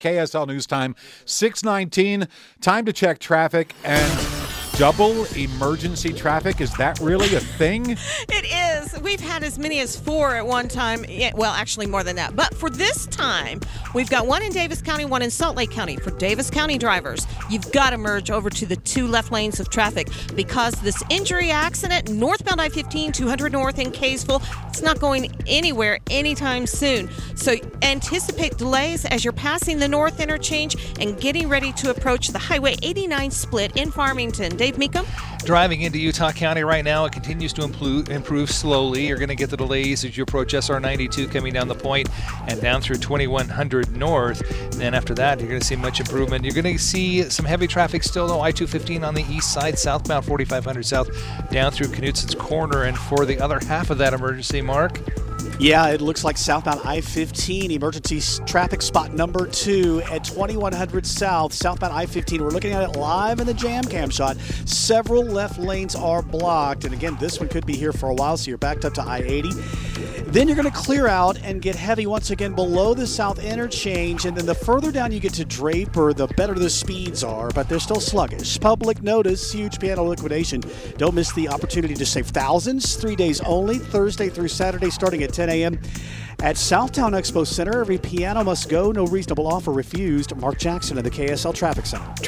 KSL News Time, 6:19. Time to check traffic and double emergency traffic. Is that really a thing? It is. We've had as many as 4 at one time. Yeah, well, actually more than that. But for this time, we've got one in Davis County, one in Salt Lake County. For Davis County drivers, you've got to merge over to the 2 left lanes of traffic because this injury accident, northbound I-15, 200 north in Kaysville, it's not going anywhere anytime soon. So anticipate delays as you're passing the north interchange and getting ready to approach the Highway 89 split in Farmington. Dave Meekum? Driving into Utah County right now, it continues to improve slowly. You're going to get the delays as you approach SR 92 coming down the point and down through 2100 north. And then after that, you're going to see much improvement. You're going to see some heavy traffic still, though. I-215 on the east side, southbound 4500 south, down through Knutson's Corner. And for the other half of that emergency, Mark? Yeah, it looks like southbound I-15 emergency traffic spot number 2 at 2100 south, southbound I-15. We're looking at it live in the jam cam shot. Several left lanes are blocked. And again, this one could be here for a while, so you're backed up to I-80. Then you're going to clear out and get heavy once again below the south interchange. And then the further down you get to Draper, the better the speeds are, but they're still sluggish. Public notice, huge piano liquidation. Don't miss the opportunity to save thousands. 3 days only, Thursday through Saturday, starting at 10 a.m. At Southtown Expo Center. Every piano must go. No reasonable offer refused. Mark Jackson of the KSL Traffic Center.